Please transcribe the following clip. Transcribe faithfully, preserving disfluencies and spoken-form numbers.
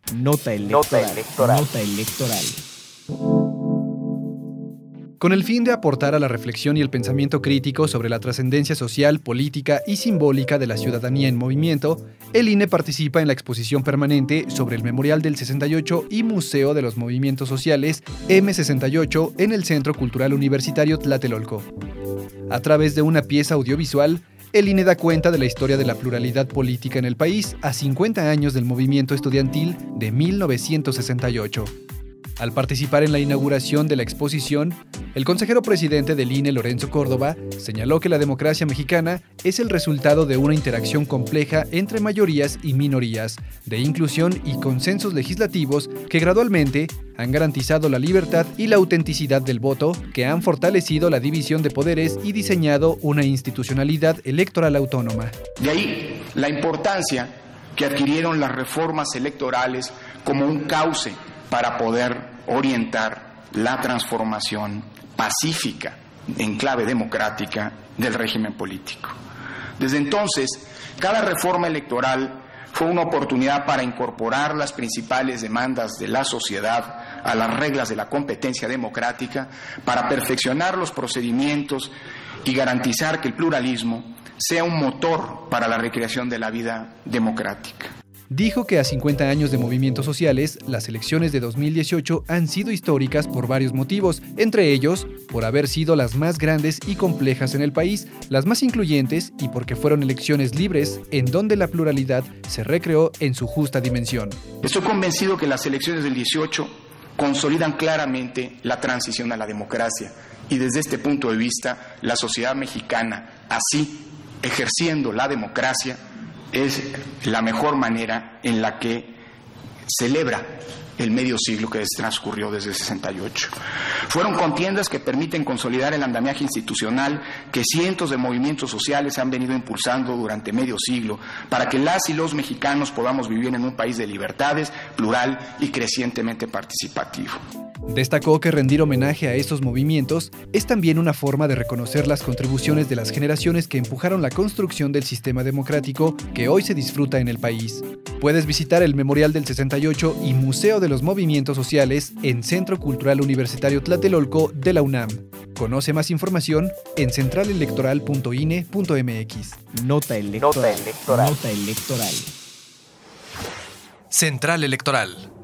Nota electoral. Nota electoral. Nota electoral. Con el fin de aportar a la reflexión y el pensamiento crítico sobre la trascendencia social, política y simbólica de la ciudadanía en movimiento, el I N E participa en la exposición permanente sobre el Memorial del sesenta y ocho y Museo de los Movimientos Sociales eme sesenta y ocho en el Centro Cultural Universitario Tlatelolco. A través de una pieza audiovisual, el I N E da cuenta de la historia de la pluralidad política en el país a cincuenta años del movimiento estudiantil de mil novecientos sesenta y ocho. Al participar en la inauguración de la exposición, el consejero presidente del I N E, Lorenzo Córdoba, señaló que la democracia mexicana es el resultado de una interacción compleja entre mayorías y minorías, de inclusión y consensos legislativos que gradualmente han garantizado la libertad y la autenticidad del voto, que han fortalecido la división de poderes y diseñado una institucionalidad electoral autónoma. De ahí la importancia que adquirieron las reformas electorales como un cauce para poder orientar la transformación pacífica en clave democrática del régimen político. Desde entonces, cada reforma electoral fue una oportunidad para incorporar las principales demandas de la sociedad a las reglas de la competencia democrática, para perfeccionar los procedimientos y garantizar que el pluralismo sea un motor para la recreación de la vida democrática. Dijo que a cincuenta años de movimientos sociales, las elecciones de dos mil dieciocho han sido históricas por varios motivos, entre ellos, por haber sido las más grandes y complejas en el país, las más incluyentes y porque fueron elecciones libres en donde la pluralidad se recreó en su justa dimensión. Estoy convencido que las elecciones del dieciocho consolidan claramente la transición a la democracia y desde este punto de vista, la sociedad mexicana, así ejerciendo la democracia, es la mejor manera en la que celebra el medio siglo que transcurrió desde el sesenta y ocho. Fueron contiendas que permiten consolidar el andamiaje institucional que cientos de movimientos sociales han venido impulsando durante medio siglo para que las y los mexicanos podamos vivir en un país de libertades, plural y crecientemente participativo. Destacó que rendir homenaje a estos movimientos es también una forma de reconocer las contribuciones de las generaciones que empujaron la construcción del sistema democrático que hoy se disfruta en el país. Puedes visitar el Memorial del sesenta y ocho y Museo de los Movimientos Sociales en Centro Cultural Universitario Tlatelolco de la UNAM. Conoce más información en central electoral punto i n e punto m x. Nota electoral. Nota electoral. Nota electoral. Central Electoral.